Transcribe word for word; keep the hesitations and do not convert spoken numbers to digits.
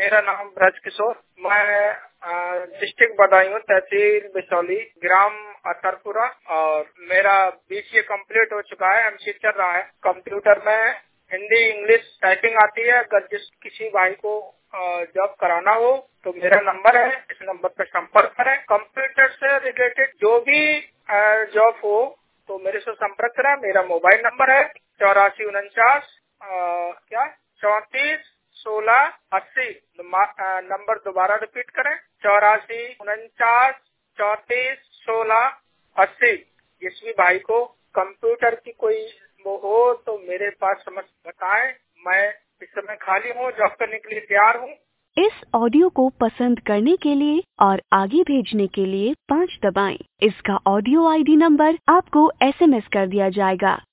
मेरा नाम ब्रज किशोर, मैं डिस्ट्रिक्ट बदायूं, तहसील बिसौली, ग्राम अतरपुरा और मेरा बीसीए कंप्लीट हो चुका है। एमसीए चल रहा है। कंप्यूटर में हिंदी इंग्लिश टाइपिंग आती है। अगर जिस किसी भाई को जॉब कराना हो तो मेरा नंबर है, इस नंबर पर संपर्क करें। कंप्यूटर से रिलेटेड जो भी जॉब हो तो मेरे से संपर्क करें। मेरा मोबाइल नंबर है चौरासी उनचास क्या चौतीस सोलह अस्सी। नंबर दोबारा रिपीट करें, चौरासी उनचास चौतीस सोलह अस्सी। जिस भी भाई को कंप्यूटर की कोई वो हो तो मेरे पास समझ बताएं। मैं इस समय खाली हूँ, जॉब करने के लिए तैयार हूँ। इस ऑडियो को पसंद करने के लिए और आगे भेजने के लिए पाँच दबाएं। इसका ऑडियो आईडी नंबर आपको एसएमएस कर दिया जाएगा।